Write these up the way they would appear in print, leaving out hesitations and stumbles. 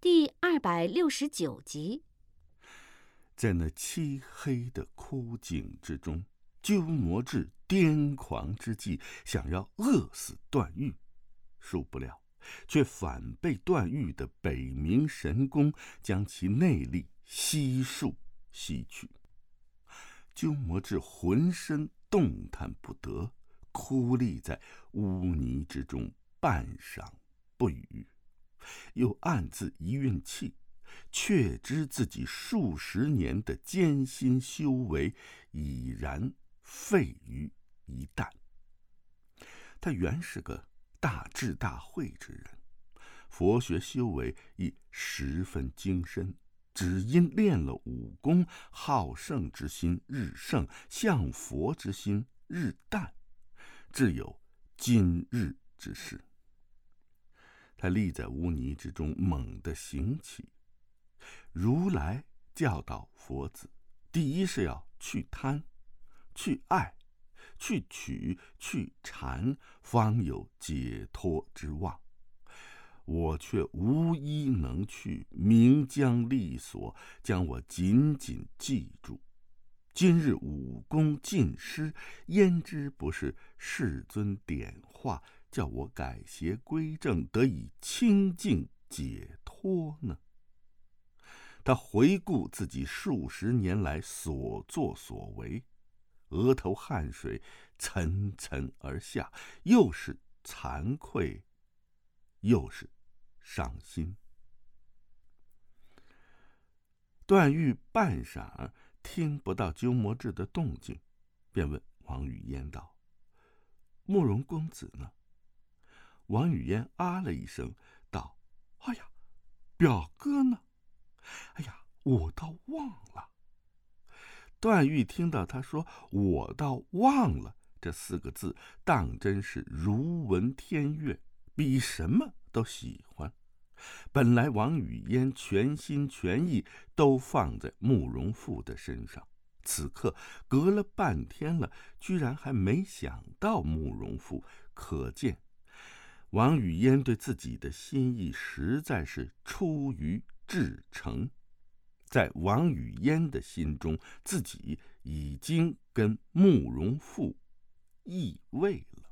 第269集。 在那漆黑的枯井之中，鸠摩智癫狂之际，想要饿死段誉，殊不料却反被段誉的北冥神功将其内力悉数吸去。鸠摩智浑身动弹不得，枯立在污泥之中，半晌不语，又暗自一运气，确知自己数十年的艰辛修为已然废于一旦。他原是个大智大慧之人，佛学修为亦十分精深，只因练了武功，好胜之心日盛，向佛之心日淡，至有今日之事。他立在污泥之中，猛地行起。如来教导佛子，第一是要去贪、去爱、去取、去缠，方有解脱之望。我却无一能去，明将利索，将我紧紧记住。今日武功尽失，焉知不是世尊点化，叫我改邪归正，得以清净解脱呢？他回顾自己数十年来所作所为，额头汗水涔涔而下，又是惭愧，又是伤心。段誉半晌听不到鸠摩智的动静，便问王语嫣道：“慕容公子呢？”王语嫣啊了一声，道：“哎呀，表哥呢？哎呀，我倒忘了。”段誉听到他说“我倒忘了”这4个字，当真是如闻天乐，比什么都喜欢。本来王语嫣全心全意都放在慕容复的身上，此刻隔了半天了，居然还没想到慕容复，可见王语嫣对自己的心意实在是出于至诚。在王语嫣的心中，自己已经跟慕容复易位了。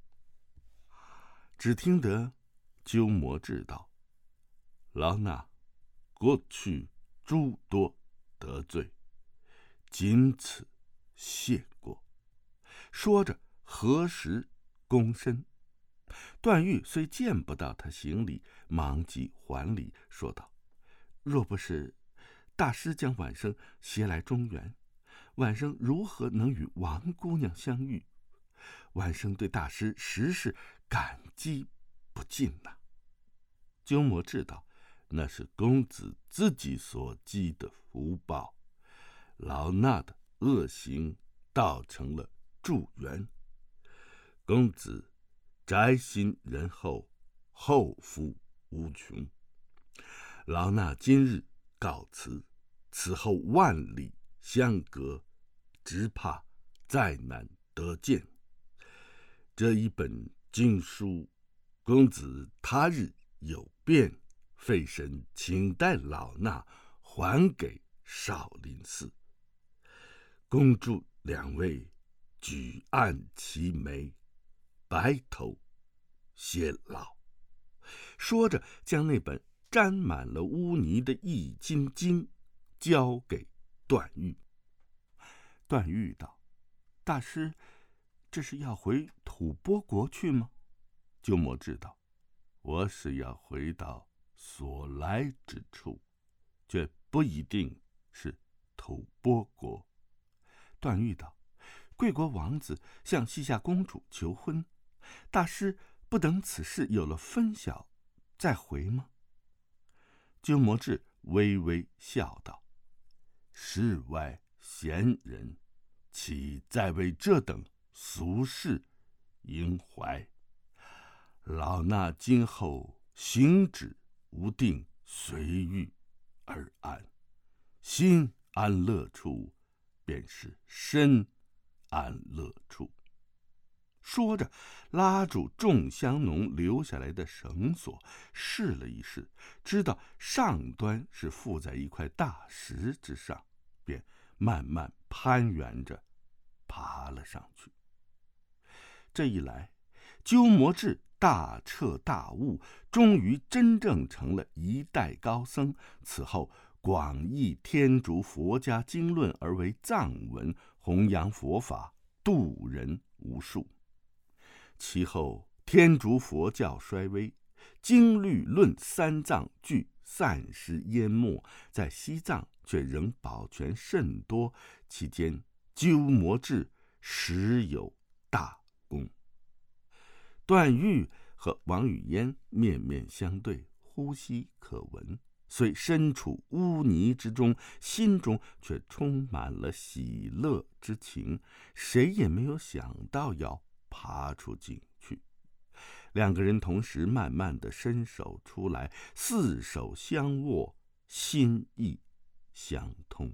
只听得鸠摩智道：“老衲过去诸多得罪，仅此谢过。”说着合十躬身。段誉虽见不到他行礼，忙即还礼，说道：“若不是大师将晚生携来中原，晚生如何能与王姑娘相遇？晚生对大师实是感激不尽呐。”鸠摩智道：“那是公子自己所积的福报，老衲的恶行倒成了助缘。公子宅心仁厚，厚福无穷。老衲今日告辞，此后万里相隔，只怕再难得见。这一本经书，公子他日有变，费神请代老衲还给少林寺。”恭祝两位举案齐眉，白头偕老。说着，将那本沾满了污泥的《易筋经》交给段誉。段誉道：“大师，这是要回吐蕃国去吗？”鸠摩智道：“我是要回到所来之处，却不一定是吐蕃国。”段誉道：“贵国王子向西夏公主求婚，大师不等此事有了分晓再回吗？”鸠摩智微微笑道：“世外贤人，岂再为这等俗事萦怀？老衲今后行止无定，随遇而安，心安乐处，便是身安乐处。” 说着，拉住仲香农留下来的绳索，试了一试，知道上端是附在一块大石之上，便慢慢攀援着爬了上去。这一来，鸠摩智大彻大悟，终于真正成了一代高僧。此后广译天竺佛家经论而为藏文，弘扬佛法，度人无数。其后天竺佛教衰微，经律论三藏俱散失淹没，在西藏却仍保全甚多，其间鸠摩智实有大功。段誉和王语嫣面面相对，呼吸可闻，虽身处污泥之中，心中却充满了喜乐之情。谁也没有想到要爬出井去。两个人同时慢慢地伸手出来，四手相握，心意相通。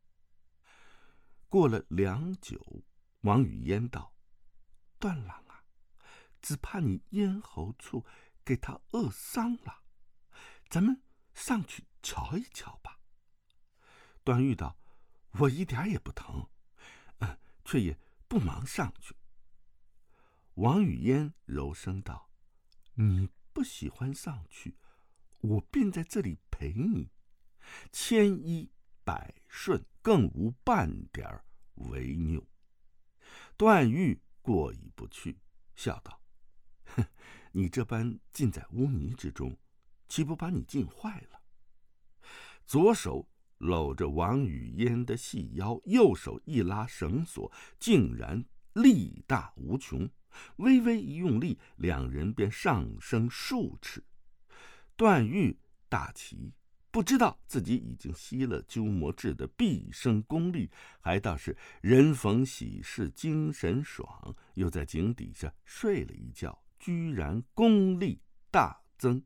过了良久，王语嫣道：“段郎啊，只怕你咽喉处给他扼伤了，咱们上去瞧一瞧吧。”段誉道：“我一点也不疼，却也不忙上去。”王语嫣柔声道：“你不喜欢上去，我便在这里陪你，千依百顺，更无半点违拗。”段誉过意不去，笑道：“哼，你这般浸在污泥之中，岂不把你浸坏了？”左手搂着王语嫣的细腰，右手一拉绳索，竟然力大无穷。微微一用力，两人便上升数尺。段誉大奇，不知道自己已经吸了鸠摩智的毕生功力，还倒是人逢喜事精神爽，又在井底下睡了一觉，居然功力大增。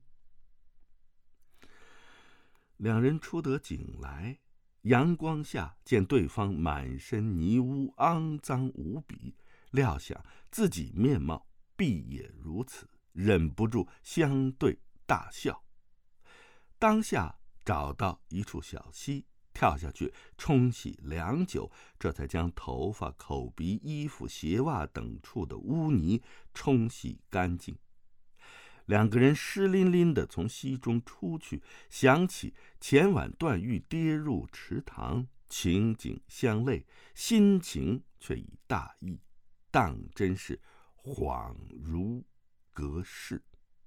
两人出得井来，阳光下见对方满身泥污，肮脏无比，料想自己面貌必也如此，忍不住相对大笑。当下找到一处小溪，跳下去冲洗良久，这才将头发、口鼻、衣服、鞋袜等处的污泥冲洗干净。两个人湿淋淋的从溪中出去，想起前晚段誉跌入池塘，情景相类，心情却已大异，当真是恍如隔世。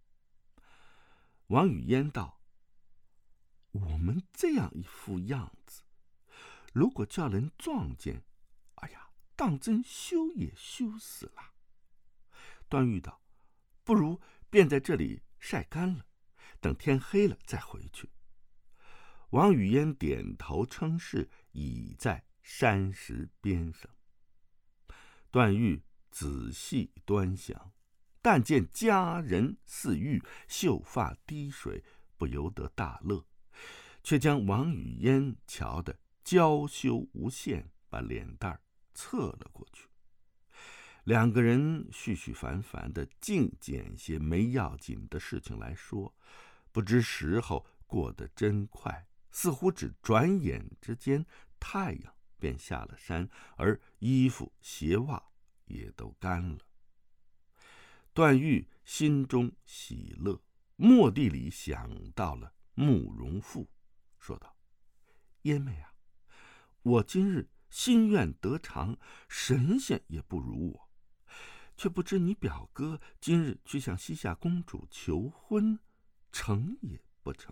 王语嫣道：“我们这样一副样子，如果叫人撞见，哎呀，当真羞也羞死了。”段誉道：“不如便在这里晒干了，等天黑了再回去。”王语嫣点头称是，倚在山石边上。段誉仔细端详，但见佳人似玉，秀发滴水，不由得大乐，却将王语嫣瞧得娇羞无限，把脸蛋侧了过去。两个人絮絮烦烦的，净捡些没要紧的事情来说，不知时候过得真快，似乎只转眼之间，太阳便下了山，而衣服鞋袜也都干了。段誉心中喜乐，蓦地里想到了慕容复，说道：“嫣妹啊，我今日心愿得偿，神仙也不如我，却不知你表哥今日去向西夏公主求婚，成也不成。”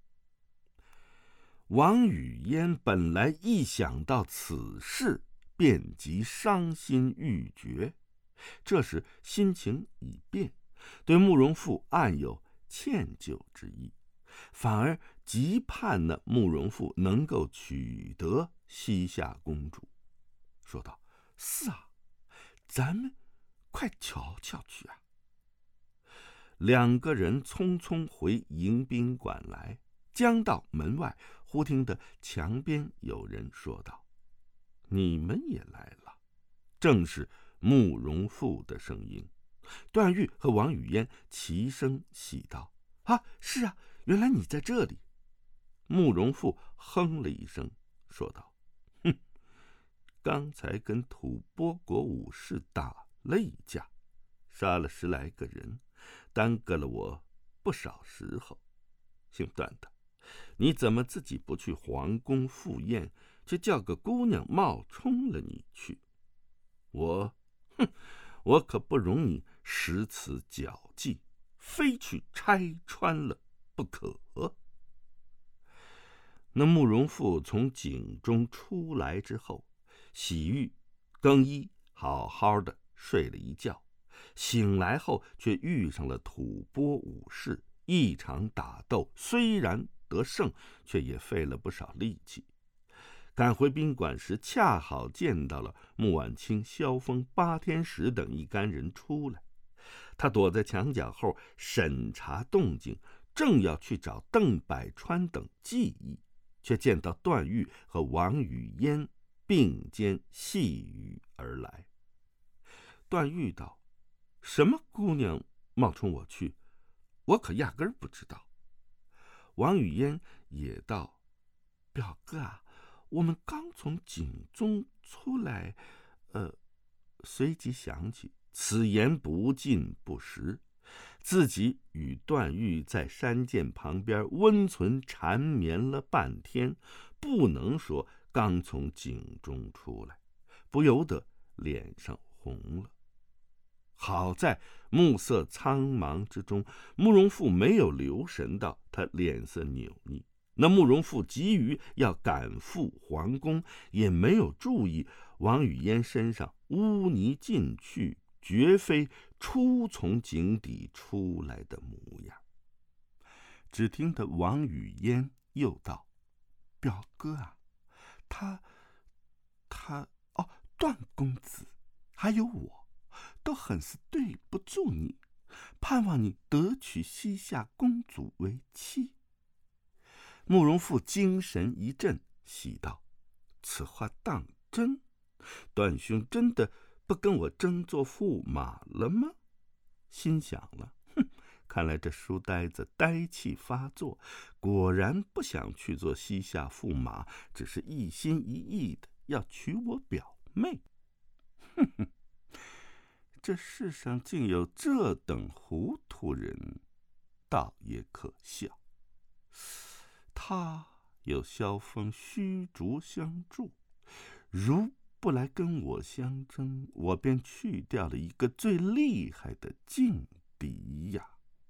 王语嫣本来一想到此事，便即伤心欲绝，这时心情已变，对慕容复暗有歉疚之意，反而极盼那慕容复能够取得西夏公主，说道：“是啊，咱们快瞧瞧去啊！”两个人匆匆回迎宾馆来，将到门外，忽听得墙边有人说道：“你们也来了。”正是慕容复的声音。段誉和王语嫣齐声喜道：“啊，是啊，原来你在这里。”慕容复哼了一声，说道：“哼，刚才跟吐蕃国武士打了一架，杀了10来个人，耽搁了我不少时候。姓段的，你怎么自己不去皇宫赴宴，却叫个姑娘冒充了你去？我可不容你使此狡计，非去拆穿了不可。”那慕容复从井中出来之后，洗浴更衣，好好的睡了一觉。醒来后却遇上了吐蕃武士，一场打斗，虽然得胜，却也费了不少力气。赶回宾馆时，恰好见到了穆婉清、萧峰、八天使等一干人出来。他躲在墙角后审查动静，正要去找邓百川等计议，却见到段誉和王语嫣并肩细语而来。段誉道：“什么姑娘冒充我去？我可压根儿不知道。”王语嫣也道：“表哥啊，我们刚从井中出来，随即想起此言不尽不实，自己与段誉在山涧旁边温存缠绵了半天，不能说刚从井中出来，不由得脸上红了。好在暮色苍茫之中，慕容复没有留神到他脸色扭捏。那慕容复急于要赶赴皇宫，也没有注意王语嫣身上污泥尽去，绝非初从井底出来的模样。只听得王语嫣又道：“表哥啊，段公子还有我都很是对不住你，盼望你得娶西夏公主为妻。”慕容复精神一振，喜道：“此话当真？段兄真的不跟我争做驸马了吗？”心想了，看来这书呆子呆气发作，果然不想去做西夏驸马，只是一心一意的要娶我表妹。这世上竟有这等糊涂人，倒也可笑。他有萧峰虚竹相助，如不来跟我相争，我便去掉了一个最厉害的劲敌呀！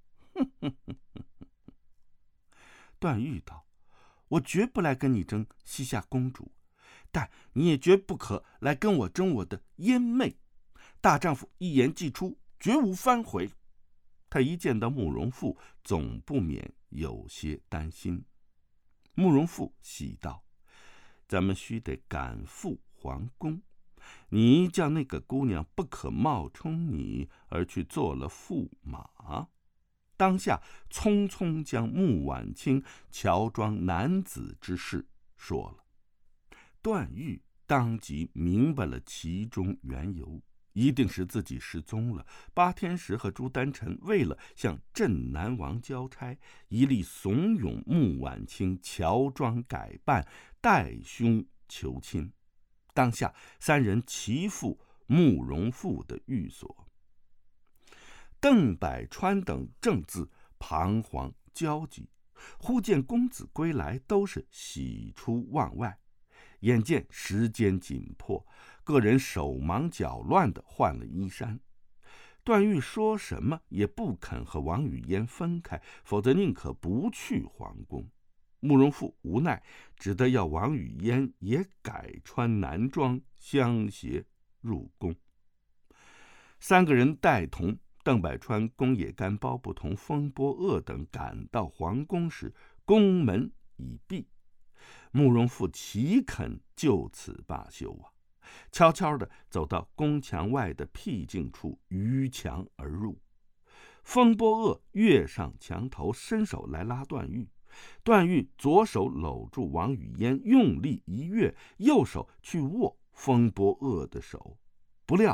段誉道：“我绝不来跟你争西夏公主，但你也绝不可来跟我争我的燕妹。大丈夫一言既出，绝无反悔。”他一见到慕容复，总不免有些担心。慕容复喜道：“咱们须得赶赴皇宫，你叫那个姑娘不可冒充你而去做了驸马。”当下匆匆将穆婉清乔装男子之事说了。段誉当即明白了其中缘由，一定是自己失踪了。八天使和朱丹臣为了向镇南王交差，一力怂恿穆婉清乔装改扮，代兄求亲。当下三人齐赴慕容复的寓所。邓百川等正自彷徨焦急，忽见公子归来，都是喜出望外。眼见时间紧迫，个人手忙脚乱地换了衣衫。段誉说什么也不肯和王语嫣分开，否则宁可不去皇宫。慕容复无奈，只得要王语嫣也改穿男装，相携入宫。三个人带同邓百川、宫野干、包不同、风波鄂等赶到皇宫时，宫门已闭。慕容复岂肯就此罢休啊？悄悄地走到宫墙外的僻静处，逾墙而入。风波鄂跃上墙头，伸手来拉段誉。段誉左手搂住王语嫣，用力一跃，右手去握风波鄂的手，不料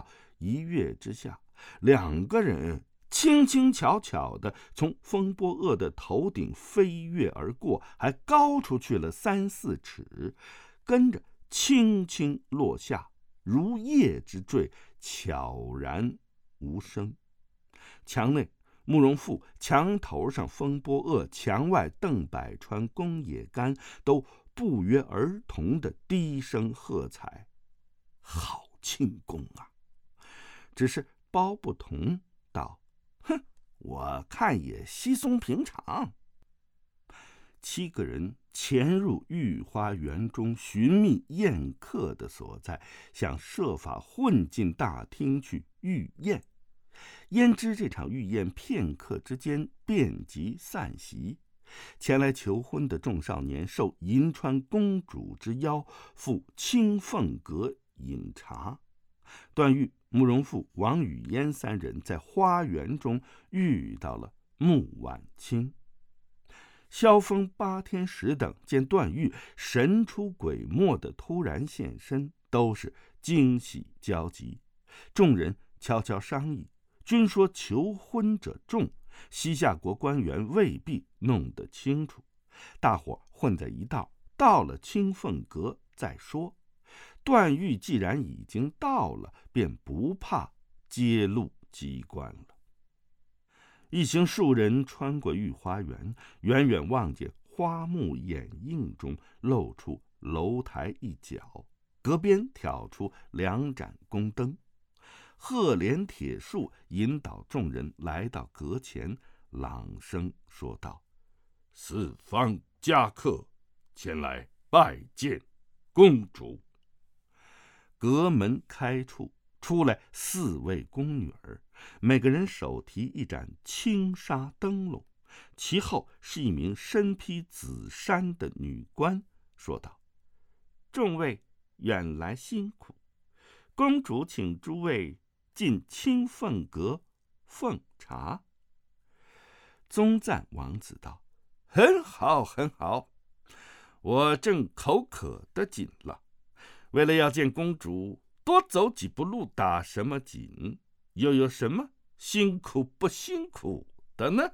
一跃之下，两个人轻轻巧巧地从风波鳄的头顶飞跃而过，还高出去了3、4尺，跟着轻轻落下，如叶之坠，悄然无声。墙内慕容复、墙头上风波鳄、墙外邓百川、宫野干都不约而同的低声喝彩：“好轻功啊！”只是包不同道：“哼，我看也稀松平常。”7个人潜入御花园中寻觅宴客的所在，想设法混进大厅去御宴。焉知这场御宴片刻之间遍及散席，前来求婚的众少年受银川公主之邀，赴清凤阁饮茶。段誉、慕容复、王语嫣3人在花园中遇到了穆婉清。萧峰、八天使等见段誉神出鬼没的突然现身，都是惊喜交集。众人悄悄商议，均说求婚者众，西夏国官员未必弄得清楚，大伙混在一道，到了清凤阁再说。段誉既然已经到了，便不怕揭露机关了。一行数人穿过御花园，远远望见花木掩映中露出楼台一角，阁边挑出2盏宫灯。鹤帘铁树引导众人来到阁前，朗声说道：“四方佳客前来拜见公主。”阁门开处，出来4位宫女儿，每个人手提一盏轻纱灯笼，其后是一名身披紫衫的女官，说道：“众位远来辛苦，公主请诸位进清凤阁奉茶。”宗赞王子道：“很好，很好，我正口渴的紧了。为了要见公主，多走几步路打什么紧？又有什么辛苦不辛苦的呢？”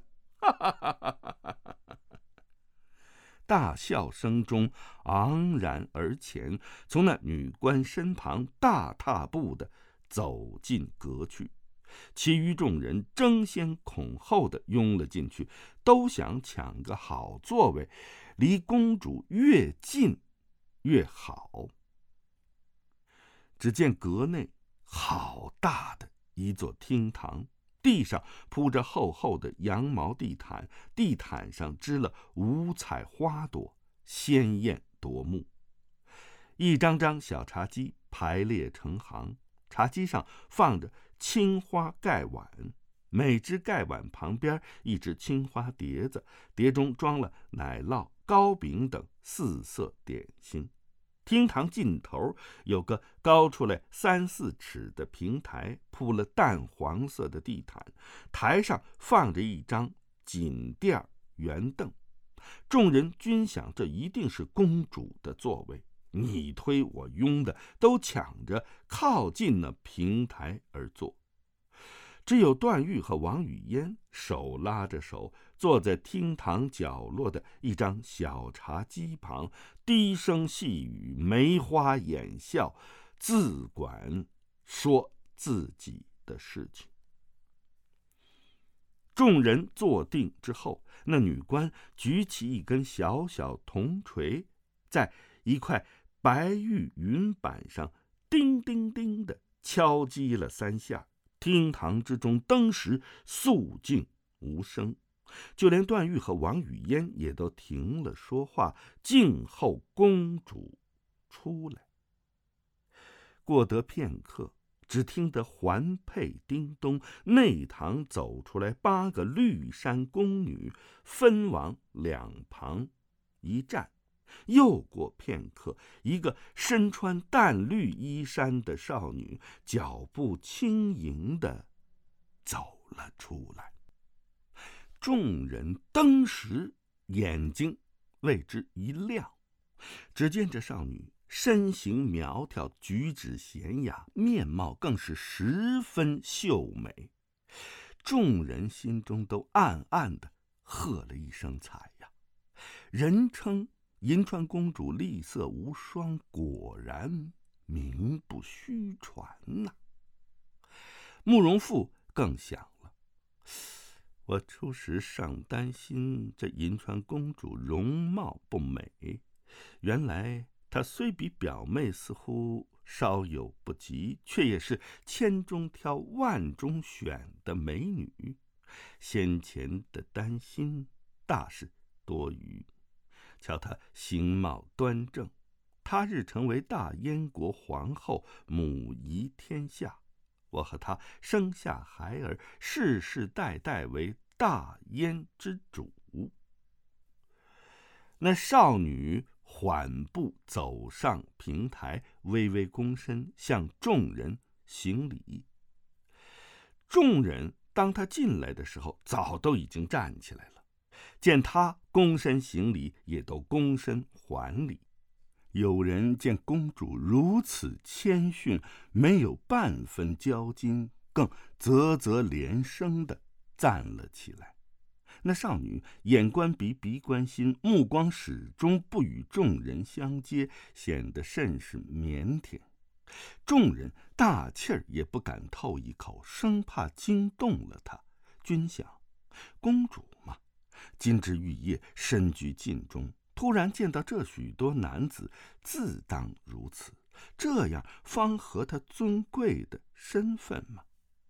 大笑声中昂然而前，从那女官身旁大踏步的走进阁去。其余众人争先恐后的拥了进去，都想抢个好座位，离公主越近越好。只见阁内好大的一座厅堂，地上铺着厚厚的羊毛地毯，地毯上织了五彩花朵，鲜艳夺目。一张张小茶几排列成行，茶几上放着青花盖碗，每只盖碗旁边一只青花碟子，碟中装了奶酪、糕饼等4色点心。厅堂尽头有个高出来3、4尺的平台，铺了淡黄色的地毯，台上放着一张锦垫圆凳。众人均想这一定是公主的座位，你推我拥的，都抢着靠近那平台而坐。只有段誉和王语嫣手拉着手，坐在厅堂角落的一张小茶几旁，低声细语，眉花眼笑，自管说自己的事情。众人坐定之后，那女官举起一根小小铜锤，在一块白玉云板上叮叮叮地敲击了3下。厅堂之中登时肃静无声，就连段誉和王语嫣也都停了说话，静候公主出来。过得片刻，只听得环佩叮咚，内堂走出来8个绿衫宫女，分往2旁一站。又过片刻，一个身穿淡绿衣衫的少女脚步轻盈地走了出来。众人登时眼睛为之一亮，只见这少女身形苗条，举止娴雅，面貌更是十分秀美。众人心中都暗暗的喝了一声彩呀！人称银川公主丽色无双，果然名不虚传呐。慕容复更想了，我初时尚担心这银川公主容貌不美，原来她虽比表妹似乎稍有不及，却也是千中挑万中选的美女。先前的担心大是多余。瞧她形貌端正，他日成为大燕国皇后，母仪天下，我和她生下孩儿，世世代代为大燕之主。那少女缓步走上平台，微微躬身向众人行礼。众人当她进来的时候，早都已经站起来了，见她躬身行礼，也都躬身还礼。有人见公主如此谦逊，没有半分骄矜，更啧啧连声地站了起来。那少女眼观鼻，鼻观心，目光始终不与众人相接，显得甚是腼腆。众人大气儿也不敢透一口，生怕惊动了她。均想，公主嘛，金枝玉叶，身居禁中，突然见到这许多男子，自当如此，这样方合她尊贵的身份嘛。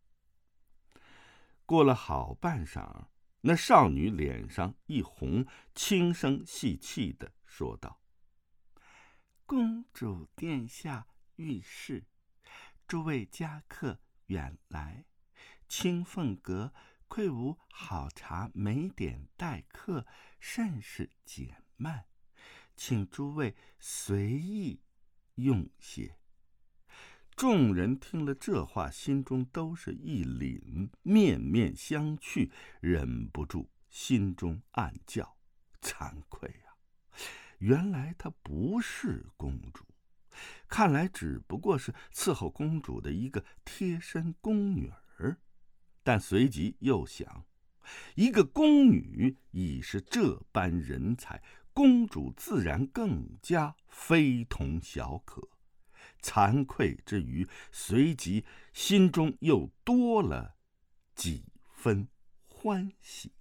过了好半晌，那少女脸上一红，轻声细气地说道：“公主殿下御史，诸位家客远来，清凤阁愧无好茶美点待客，甚是减慢，请诸位随意用些。”众人听了这话，心中都是一凛，面面相觑，忍不住心中暗叫惭愧啊！原来她不是公主，看来只不过是伺候公主的一个贴身宫女儿。但随即又想，一个宫女已是这般人才，公主自然更加非同小可。惭愧之余，随即心中又多了几分欢喜。